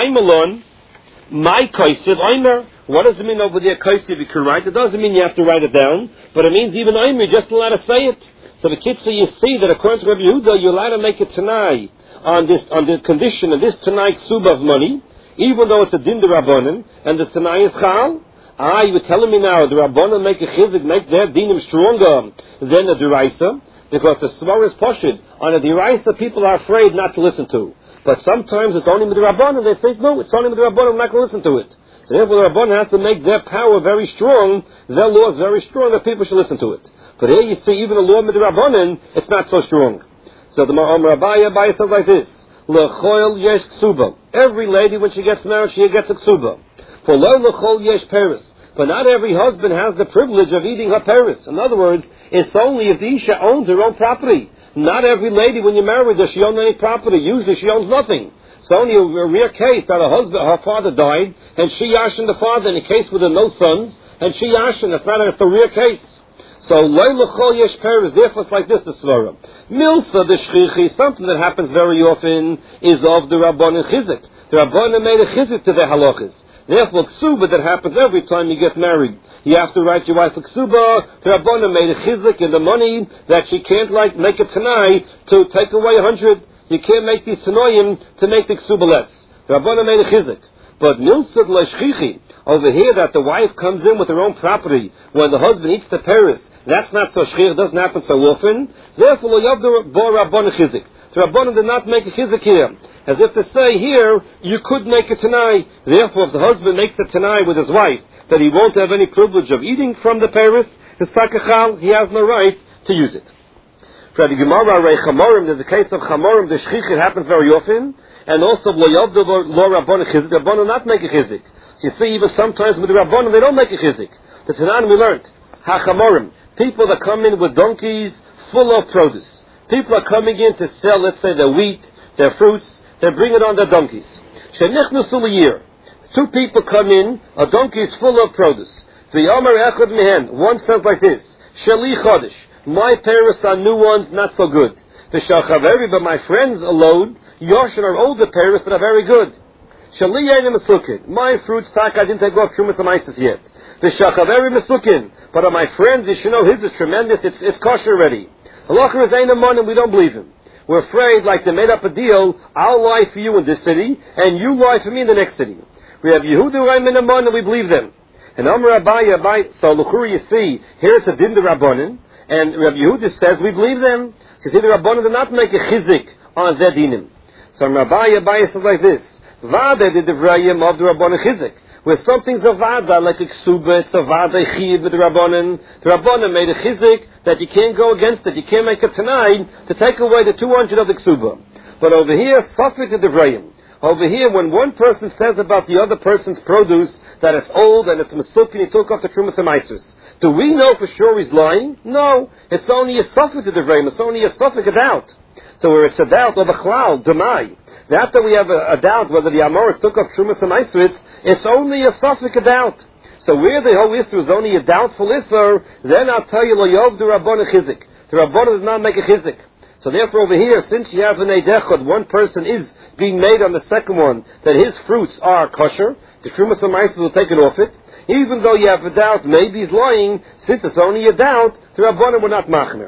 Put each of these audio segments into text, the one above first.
Maimalon, my Kaisiv Aimer. What does it mean over there, Kaisiv? You can write. It doesn't mean you have to write it down, but it means even Aimer, just allowed to say it. So the kids, you see that according to Rabbi Yehuda, you're allowed to make a Tanai on the condition of this Tanai Ksuba of money, even though it's a Din de Rabbanan, and the Tanai is Chal. You were telling me now, the Rabbanan make a Chizik, make their Dinim stronger than the Deraisa, because the Svar is Poshid. On a Deraisa, people are afraid not to listen to. But sometimes it's only with the Rabbanan, they think, no, it's only with the Rabbanan, I'm not going to listen to it. So therefore the Rabbanan has to make their power very strong, their law is very strong, that people should listen to it. But here you see, even the law of the Rabbanan, it's not so strong. So the Rabbi says like this, L'choil yesh ksuba. Every lady, when she gets married, she gets a ksuba. For lo l'chol yesh peris. But not every husband has the privilege of eating her peris. In other words, it's only if the Isha owns her own property. Not every lady, when you marry her, does she own any property. Usually she owns nothing. It's only a rare case that her father died, and she yashin the father, in a case with no sons, and she yashin. It's a rare case. So, Leilachol Yesh Peres, therefore it's like this, the Svara. Milsa, the Shchichi, something that happens very often, is of the Rabbanan Chizik. The Rabbanan made a Chizik to their halachas. Therefore, Ksuba, that happens every time you get married. You have to write your wife a Ksuba. The Rabbanan made a Chizik in the money that she can't, make a Tanai to take away 100. You can't make these Tanoim to make the Ksuba less. The Rabbanan made a Chizik. But Milsa, the Shchichi, over here that the wife comes in with her own property, when the husband eats the Peres, that's not so shchir, it doesn't happen so often. Therefore, lo yavdu bo Rabbanan chizik. The Rabbanan did not make a chizik here. As if to say here, you could make a Tanai. Therefore, if the husband makes a Tanai with his wife, that he won't have any privilege of eating from the Peres, his takachal, he has no right to use it. For the Gemara, Chamorim, there's a case of Chamorim, the shchich, it happens very often. And also, lo yavdu bo Rabbanan chizik. The Rabbanan not make a chizik. You see, even sometimes with the Rabbanan, they don't make a chizik. The Tanan we learned, ha-Chamorim. People that come in with donkeys full of produce. People are coming in to sell, let's say, their wheat, their fruits. They bring it on their donkeys. Two people come in, a donkey is full of produce. One says like this, Sheli Chodesh, my parents are new ones, not so good. But my friends a load, Yoshin are older parents that are very good. My fruits, I didn't take off Trumas and Isis yet. But my friends, you should know his is tremendous, it's kosher already. Halacha is ain't a money, and we don't believe him. We're afraid, like they made up a deal, I'll lie for you in this city, and you lie for me in the next city. We have Yehuda Raimin and Mon, and we believe them. And Amar Abai, so Luchur, you see, here it's a din de Rabbanan, and Rabbi Yehuda says we believe them. You see, the Rabbanan did not make a chizik on their dinim. So Abai says like this, Vada did the Vrayim of the Rabbanan chizik. Where something's a vada, like a ksuba, it's a vada chiv with the Rabbanan. The Rabbanan made a chizik that you can't go against it. You can't make a tanai to take away the 200 of the ksuba. But over here, safek the devrayim. Over here, when one person says about the other person's produce that it's old and it's mesuk and he took off the trumas and meisus, do we know for sure he's lying? No. It's only a safek the devrayim. It's only a safek a doubt. So where it's a doubt of a chlal, demai. After we have a doubt whether the Amoris took off Trumas and Maisritz, it's only a suffix a doubt. So where the whole issue is only a doubtful issue, then I'll tell you, Lo Yov the Rabbanan chizik. The Rabbanan does not make a chizik. So therefore over here, since you have an Eidechot, one person is being made on the second one, that his fruits are kosher, the Trumas and Maisritz will take it off it. Even though you have a doubt, maybe he's lying, since it's only a doubt, the Rabbanan will not machmer.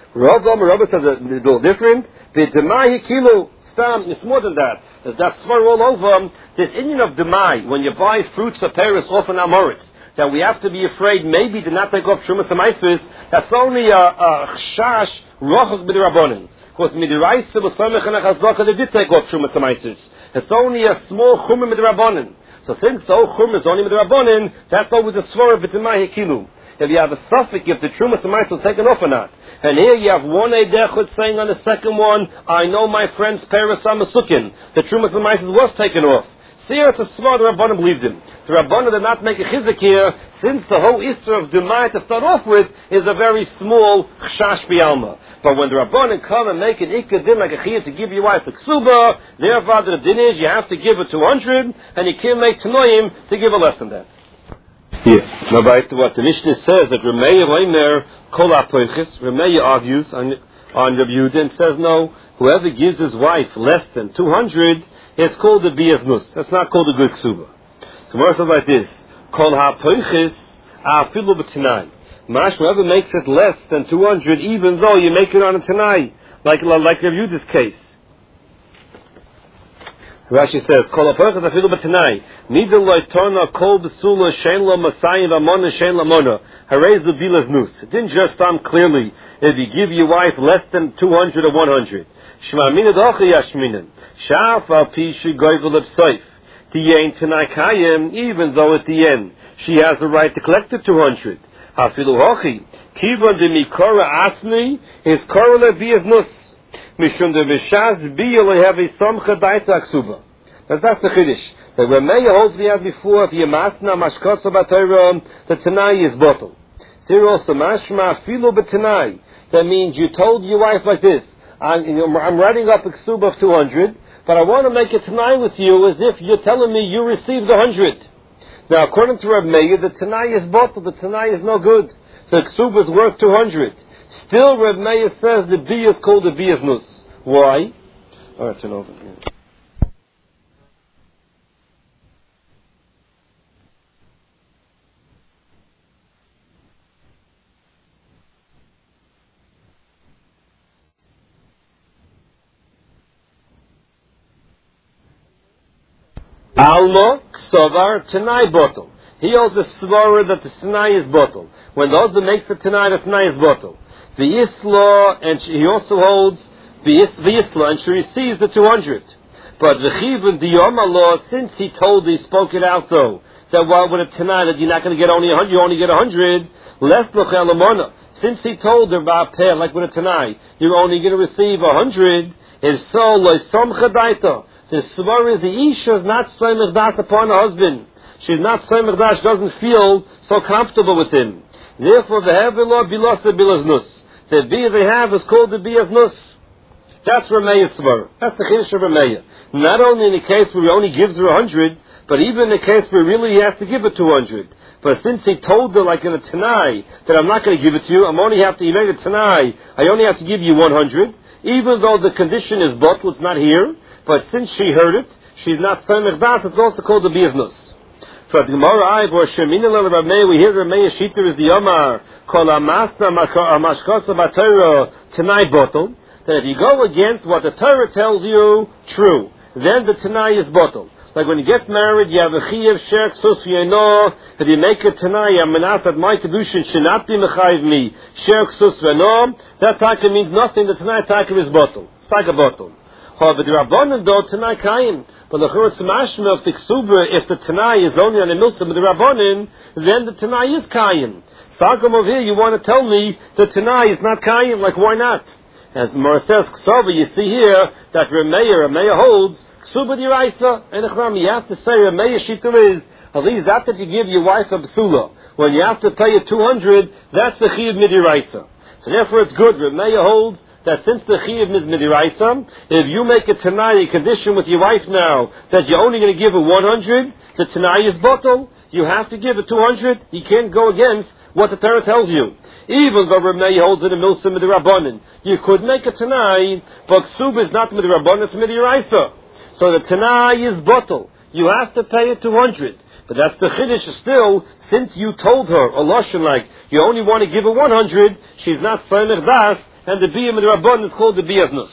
Rav says a little different. V'demai kilo. It's more than that. There's that svar all over. This Indian of Demai, when you buy fruits or pears off an Amoritz, that we have to be afraid maybe to not take off Trumas and Meisus, that's only a chash rochak b'derabbonin. Because midiraisa b'samech and achazaka, they did take off Trumas and Meisus. It's only a small chumim b'derabbonin. So since the whole chumim is only b'derabbonin, that's always a svar of b'demai hikilu. If you have a suffix, if the Trumas and Meisus taken off or not. And here you have one Eidechot saying on the second one, I know my friend's Peres Amasukin. The Trumas and Meisus was taken off. See here, it's a smart, the Rabbanan believed him. The Rabbanan did not make a chizik here, since the whole Isra of Demai to start off with is a very small chash bialma. But when the Rabbanan come and make an ikka din like a chiyah to give your wife a ksuba, therefore the din is you have to give it 200, and you can't make tanoim to give a less than that. Here, now back to what the Mishnah says that Remeya Reimer Kol HaPoiches. Remeya argues on Rabbi Yehuda and says no, whoever gives his wife less than 200, it's called the Bias Nus. That's not called a good ksuba. So Gemara says like this: Kol ha'poichis afilu b'tanai. Mash, whoever makes it less than 200, even though you make it on a tanai, like Rav Yuda's case. Rashi says, Kol ha'poichis afilu b'tanai. Nidel loy torna kol b'sula shein lo masayim v'amona shein lo mona. Harez the bilas nus. It didn't just sound clearly if you give your wife less than 200 or 100. Shema minad ochi yashminan. Shaf al pi shigoyvel epsoif. Tiyein tanai kayim, even though at the end she has the right to collect the 200. Hafilu hochi. Kivan de mikora asni is korole bias nus. Mishum de vishaz biya lehevi somcha daita aksuba. That's the chiddush. The Rameya holds we had before, if you masna mashkosa b'Torah, the tanai is bottle. Zero samashma filo b'tanai. That means you told your wife like this: I'm writing up a ksuba of 200, but I want to make a tanai with you as if you're telling me you received 100. Now, according to Rav Meir, the tanai is bottle. The tanai is no good. The ksuba is worth 200. Still, Rav Meir says the bia is called the bias nus. Why? All right, turn over. Yeah. Alma ksavar tanai bottle. He holds a svara that the tanai is bottle. When the husband makes the tanai is bottle. The isla, and he also holds the isla, and she receives the 200. But the chivin diyama law, since he spoke it out though, that while with a tanai that you're not going to get only 100, you only get 100. Less l'chel amona. Since he told her about pair, like with a tanai, you're only going to receive 100. Is so loisom chadaita. The svar is the isha is not soymech das upon her husband. She's not soymech das. She doesn't feel so comfortable with him. Therefore, the hevelah bilasa bilas nus. The bia they have is called the bias nus. That's Rameya's svar. That's the chiddush of Rameya. Not only in the case where he only gives her 100, but even in the case where really he has to give her 200. But since he told her, like in a tanai, that I'm not going to give it to you, you made a tanai, I only have to give you 100, even though the condition is bottle, it's not here. But since she heard it, she's not Samech Das, it's also called the business. For the Gemara Iv, or Shemina Rameya, we hear Rameya Shiter is the Omar, called Amasna Mashkosa Batera, Tanai bottle, that if you go against what the Torah tells you, true, then the Tanai is bottle. Like when you get married, you have a Chiyev Sherk Sus V'Yeno, if you make a Tanai, Amenat that my Kedushin should not be Mechayiv me, Sherk Sus V'Yeno, that taka means nothing, the Tanai taka is bottle. It's like a bottle. But the Rabbanan do Tanai Kayim. But the Churutz Mashma of the Ksuba, if the Tanai is only on a milsim with the Rabbanan, then the Tanai is Kayim. Sagam over here, you want to tell me the Tanai is not Kayim, like why not? As Mara says Ksava, you see here that Rameya holds Ksuba D'Iraisa, and you have to say Rameya Shita is, at least that you give your wife a Basula. When you have to pay her 200, that's the Chiyuv Midiraisa. So therefore it's good. Rameya holds that since the Chiyuv is Midiraisa, if you make a Tanai, a condition with your wife now, that you're only going to give her 100, the Tanai is bottle, you have to give her 200, you can't go against what the Torah tells you. Even though Rameya holds it in Milsim Midirabbanan, you could make a Tanai, but Ksuba is not Midirabbanan, it's Midiraisa. So the Tanai is bottle. You have to pay it 200. But that's the Chiddush still, since you told her, a Lashon like, you only want to give her 100, she's not Saimech Das, and the Biyah Midirabbanan is called the Biyaznus.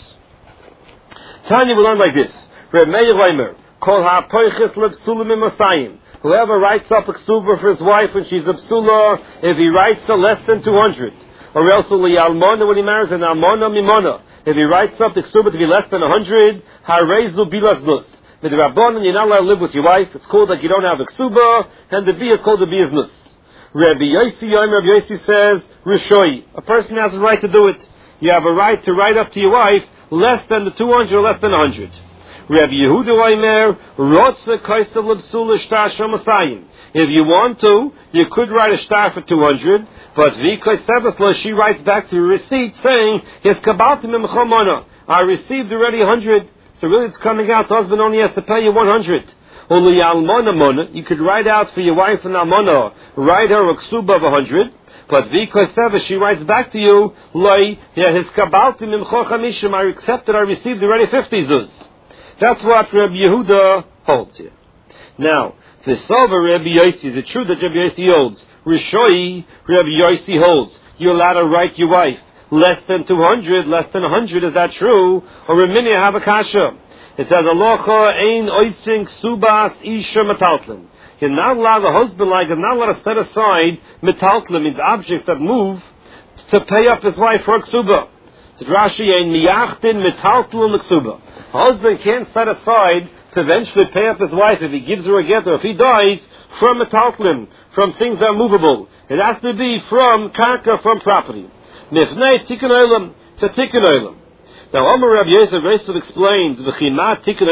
Tanya will learn like this. Rameya Reimer, Kol HaPoiches LePsulim Masayim. Whoever writes up a ksuba for his wife when she's a psula, if he writes a less than 200, or else almona when he marries an almona mimona, if he writes up the ksuba to be less than 100, harezu bilasnus. With the rabbanon, you're not allowed to live with your wife. It's called like you don't have a ksuba, and the bia is called the biasnus. Rabbi Yossi says, Rishoi, a person has a right to do it. You have a right to write up to your wife less than the 200 or less than 100. Rabbi Yehuda Omer, Rotze Kaisav Lebsula Shtar Shomasayim. If you want to, you could write a star for 200, but V'Kaisevasla, she writes back to your receipt saying, Yes, Kabaltim Imchomona. I received already 100, so really it's coming out, the husband only has to pay you 100. Uli Almona Mona, you could write out for your wife and Almona, write her a ksuba of 100, but V'Kaisevas, she writes back to you, Loi, Yes, Kabaltim Imchochamishim, I accepted, I received already 50 zuz. That's what Rabbi Yehuda holds here. Now, the Sova Rabbi Yossi, is it true that Rabbi Yossi holds? Rishoi, Rabbi Yossi holds. You're allowed to write your wife less than 200, less than 100. Is that true? Or Remini have a kasha? It says, Alocha ein oising subas isha metaltlin. You're not allowed, the husband you're not allowed to set aside metaltlin, means objects that move, to pay up his wife for a ksuba. So Rashi ein miyachtin metaltlin l'ksuba. A husband can't set aside to eventually pay up his wife if he gives her a get or if he dies from metaltlin, from things that are movable. It has to be from karka, from property. Mifnei tikkun olam, it's a tikkun olam. Now, Omer Rabbi Yosef explains, what kind of tikkun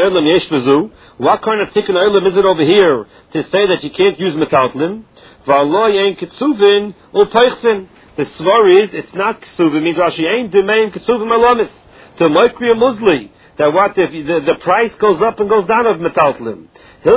olam is it over here to say that you can't use metaltlin? The svar is, it's not ksuvin, means Rashi ain't demein ksuvin alamis. To moikri musli, that what if the price goes up and goes down of metaltlin.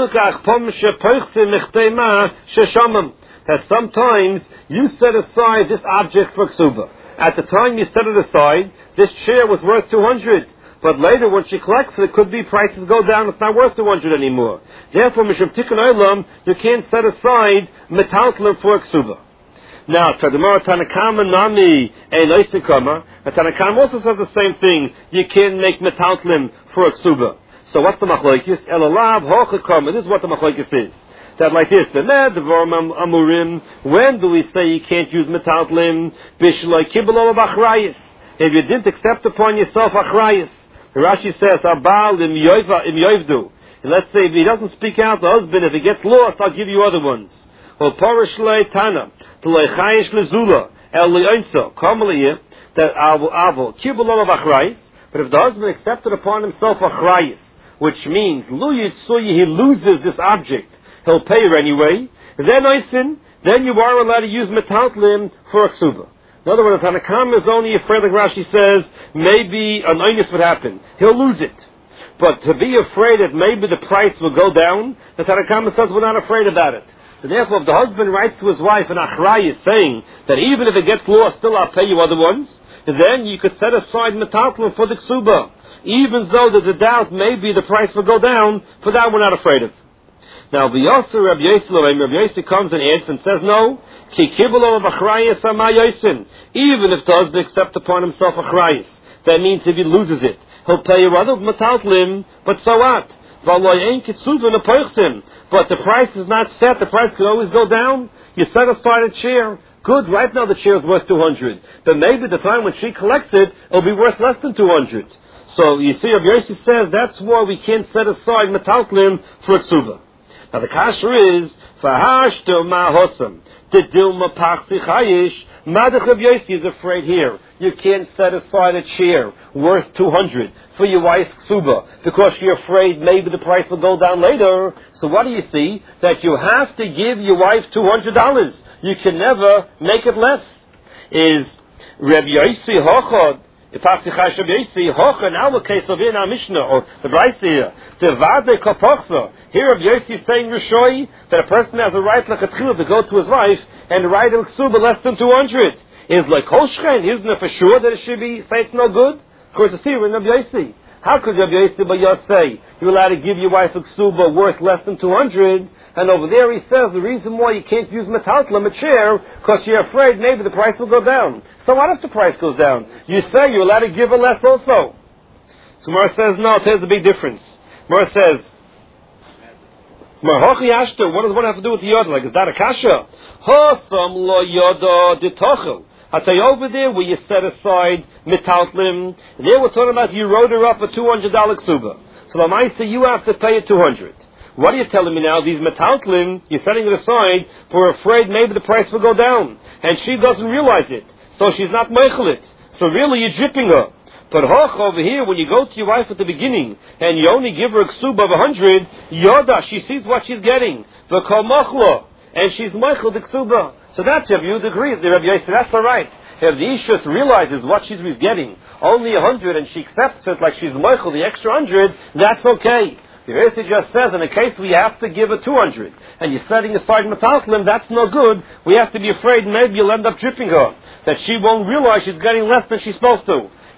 That sometimes you set aside this object for ksuba. At the time you set it aside, this chair was worth 200. But later, when she collects it, could be prices go down, it's not worth 200 anymore. Therefore, Mishum Tikkun Olam, you can't set aside metaltlin for a ksuba. Now, Tadamar Tanakama Nami Ein Oisikama, and Tanakama also says the same thing. You can't make metaltlin for a ksuba. So what's the machlokes? Elalav Hochakama. This is what the machlokes is. That like this, when do we say you can't use metaltlin? If you didn't accept upon yourself achrayis. Rashi says, let's say if he doesn't speak out, the husband, if he gets lost, I'll give you other ones. That but if the husband accepted upon himself achrayis, which means he loses this object, he'll pay her anyway. Then you are allowed to use metaltlin for a ksuba. In other words, Hanakam is only afraid, like Rashi says, maybe an oinus would happen. He'll lose it. But to be afraid that maybe the price will go down, the Hanakam says we're not afraid about it. So therefore, if the husband writes to his wife an achrayis saying that even if it gets lost, still I'll pay you other ones, then you could set aside metaltlin for the ksuba. Even though there's a doubt maybe the price will go down, for that we're not afraid of. Now, Rabbi Yossi comes and adds and says, no, even if the husband accepts upon himself achrayis, that means if he loses it, he'll pay a other metaltlin, but so what? But the price is not set, the price can always go down. You set aside a chair. Good, right now the chair is worth 200. But maybe the time when she collects it, it'll be worth less than 200. So, you see, Rabbi Yossi says, that's why we can't set aside metaltlin for a ksuba. Now the kasher is, Fahashto ma'hosam, Tedilma pachsi chayish, Madach Rabbi Yossi is afraid here. You can't set aside a chair worth 200 for your wife's ksuba, because you're afraid maybe the price will go down later. So what do you see? That you have to give your wife $200. You can never make it less. Is Rabbi Yossi hochod, now the case of in our Mishnah, or the Braisa here, here Rabbi Yossi is saying Rishoi, that a person has a right like a tchila to go to his wife and write a ksuba less than 200. Is like Kolshchein, isn't it for sure that it should be, say it's no good? Of course it's here in Rabbi Yossi. How could Rabbi Yossi say, you're allowed to give your wife a ksuba worth less than 200, and over there he says the reason why you can't use metaltlin, a chair, because you're afraid maybe the price will go down. So what if the price goes down? You say you're allowed to give her less also. So Mara says, no, there's a big difference. Mara says, what does one have to do with the yoda? Like, is that a kasha? Hosam lo yoda ditochel. I tell you, over there where you set aside metaltlin, there we're talking about you wrote her up a $200 ksuba. So the Lamaisa, you have to pay it 200. What are you telling me now? These metaltlin, you're setting it aside, we're afraid maybe the price will go down. And she doesn't realize it. So she's not meichelit. So really you're dripping her. But hoch over here, when you go to your wife at the beginning, and you only give her a ksuba of 100, yoda, she sees what she's getting. V'kol machlo. And she's meichel the ksuba. So that's if you agree, the Rabbi Yossi, that's all right. If the Ishus realizes what she's getting, only 100, and she accepts it like she's meichel the extra 100, that's okay. The Rabbi Yossi just says, in a case we have to give her 200, and you're setting aside metaltlin, that's no good. We have to be afraid maybe you'll end up tripping her, that she won't realize she's getting less than she's supposed to.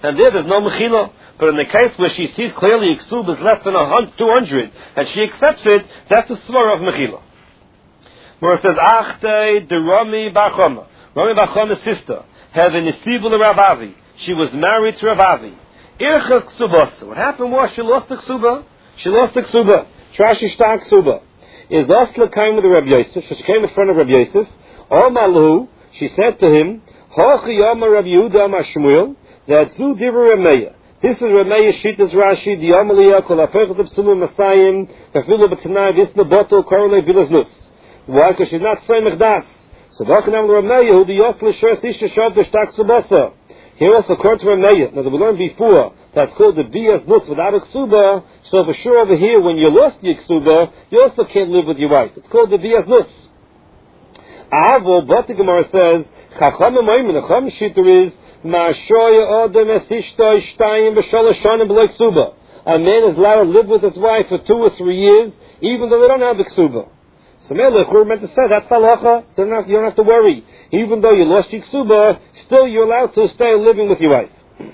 and there's no mechila. But in the case where she sees clearly ksuba is less than 200, and she accepts it, that's the svara of mechila. Where it says, Achte de Rami Bachoma. Rami Bachoma's sister had a nesibu Rav Avi. She was married to Rav Avi. Ircha ksubasa. What happened was she lost the ksuba. She lost the ksuba. Trashi shta ksuba. Is Osla came with Rabbi Yosef. So she came in front of Rabbi Yosef. Omalu. She said to him, Hochi Yama Rabbi Yehuda Amar Shmuel. That zu divrei Rameya. This is Rameya Shitas Rashi. The Amalia kol apechet b'sulu Masayim. Kafilu b'tanai visna botol korle vilaznus. Why? Because she's not Soymech Das. So Vakanam Rameya who the Yosla Shur Sisha Shav the Shtak Subasa. Here also according to Rameya. Now that we learned before, that's called the Bias Nus without a Ksuba. So for sure over here, when you lost the Ksuba, you also can't live with your wife. It's called the Bias Nus. Avo, but the Gemara says, Chacham Amayim, the Chacham Shitter is, Ma'ashoya Odem Esishta Ishtayim B'Shalosh Shanim B'Lo Ksuba. A man is allowed to live with his wife for 2 or 3 years, even though they don't have the Ksuba. So Melech, we're meant to say, that's halacha, so you don't have to worry. Even though you lost your ksuba, still you're allowed to stay living with your wife.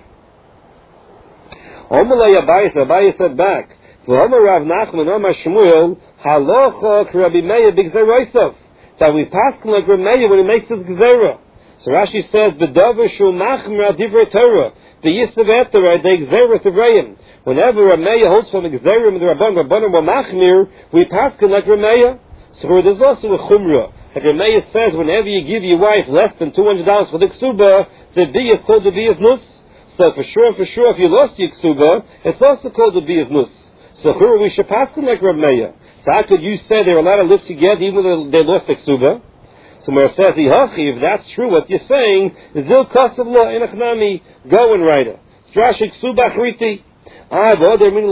Omalei Abaye said back, V'Omer Rav Nachman Omar Shmuel, halacha k'Rabbi Meir b'gzeirosav. That we pass like Rabbi Meir when he makes his gzeira. So Rashi says, B'davar shu machmer al divrei Torah, v'yisav etera de gzeira tevrayim. Whenever Rabbi Meir holds from a gzeira with the Rabbanim were machmir, we pass like Rabbi Meir. So there's also a chumrah. Like Rameya says, whenever you give your wife less than $200 for the ksuba, the biyah is called the biyah's nus. So for sure, if you lost your ksuba, it's also called the biyah's nus. So we should pass them like Rameya. So how could you say they're allowed to live together even though they lost the ksuba? So Mer says, if that's true, what you're saying, zil kasav lo enachnami, go and write it. Drashi ksuba achriti. From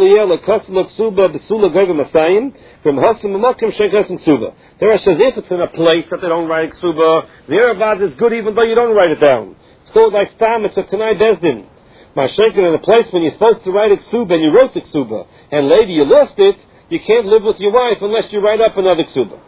Hasim Makim Shekas and Suba. There are says if it's in a place that they don't write Ksuba, the Erevad is good even though you don't write it down. It's called like Stam, it's a Tanai Bezdin. Mashenkin in a place when you're supposed to write a Ksuba and you wrote the Ksuba, and later you lost it, you can't live with your wife unless you write up another Ksuba.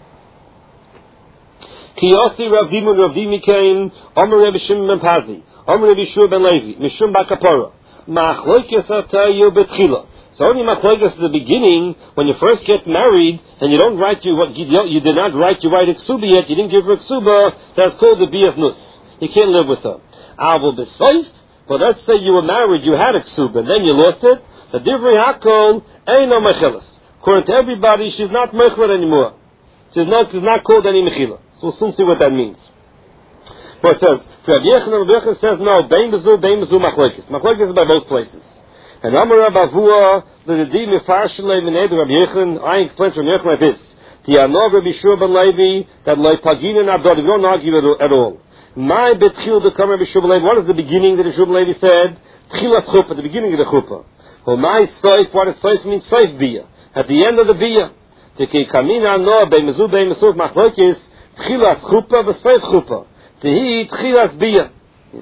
Kiyosi Rav Dimi came, Omer Rebbe Shimon ben Pazi, Omer Rebbe Shur ben Levi, Mishum Bakapora. So only machlokes at the beginning, when you first get married, and you don't write you did not write your right ksuba yet, you didn't give her ksuba, that's called the biyas nus. You can't live with her. But let's say you were married, you had a ksuba, and then you lost it, the divrei hakol ain't no mechilas. According to everybody, she's not mechila anymore. She's not called any mechila. So we'll soon see what that means. But it says, Rabbi Yechon says no, bein bezu machlokes. Machlokes is by both places. And Amar Bavua, the Di Mefarshalei Mened Rabbi Yechon, I explain from Yechon like this. Tianov Rabbi Shur ben Levi, that Loi Pagina Nabdod, we don't argue at all. My betchil become Rabbi Shur ben Levi, what is the beginning that Rabbi Shur ben Levi said? Tchilas chuppah, the beginning of the chuppah. Well, my soif, what does soif mean? Soif biyah. At the end of the biyah. Teki kamina no, bein bezu machlokes, tchilas chuppah, v'soif chuppah. Tehi tchilas biyah.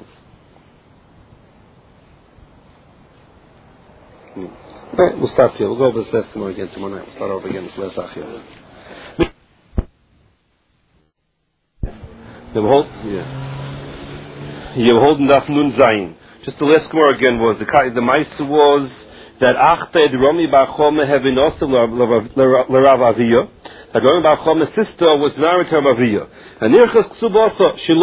Right, we'll stop here. We'll go over this last tomorrow again. Tomorrow night. We'll start over again this last achia. You're holding Daf Nun Zayin. Just the last tomorrow again was the Ma'isa was that Achte the Rami Bar Choma have been also L'Rav Aviyah. That Rami Bar Choma's sister was married to Rav Aviyah. And Nirchas Ksub also she